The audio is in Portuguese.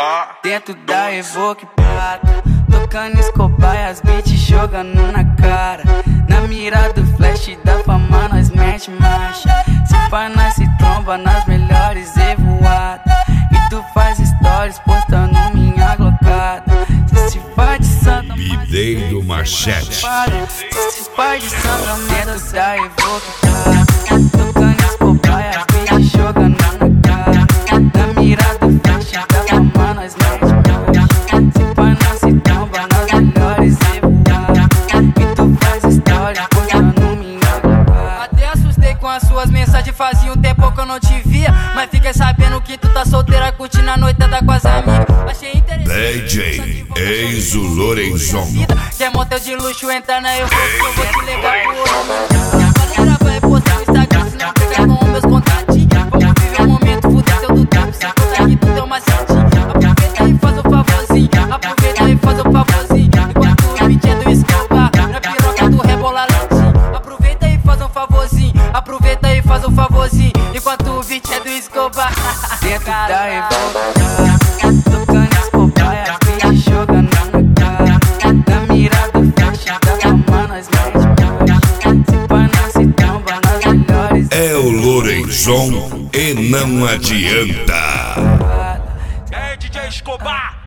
Dentro da Evoque Prata, tocando Escobar e as beats jogando na cara. Na mira do flash da fama nós mete marcha. Se pá nós se tromba nas melhores evoadas. E tu faz stories postando minha glocada. Se faz de santa Bideiro Machete. Se faz de santa dentro da Evoque Prata, tocando Escobar e as beats jogando na cara. Na mira do flash da fama nós mete marcha. Se pá nós se tromba nas melhores evoadas. E tu faz stories postando minha glocada. Até assustei com as suas mensagens, fazia um tempo que eu não te via. Mas fiquei sabendo que tu tá solteira, curtindo a noitada com as amigas. Achei interessante. DJ Enzo Lorenzon. Quer motel de luxo, entra na eu vou te levar pro outro. Galera vai postar no Instagram, se não pegar com meus contatinhos. Vamos viver o momento, fuder teu do tempo. Se contar que tu deu uma setinha. Aproveita e faz o favorzinho. Aproveita e faz o favorzinho. Enquanto o beat é do Escobar, na piroca tu rebola lentinho. Aproveita e faz um favorzinho. Aproveita e faz um favorzinho. Enquanto o beat é do Escobar. Dentro da Evoque, tocando Escobar e as beats jogando na cara. Na mira do flash da fama nós mete marcha. Se pá nós se tromba nas melhores. É o Lorenzon e não adianta. É DJ Escobar.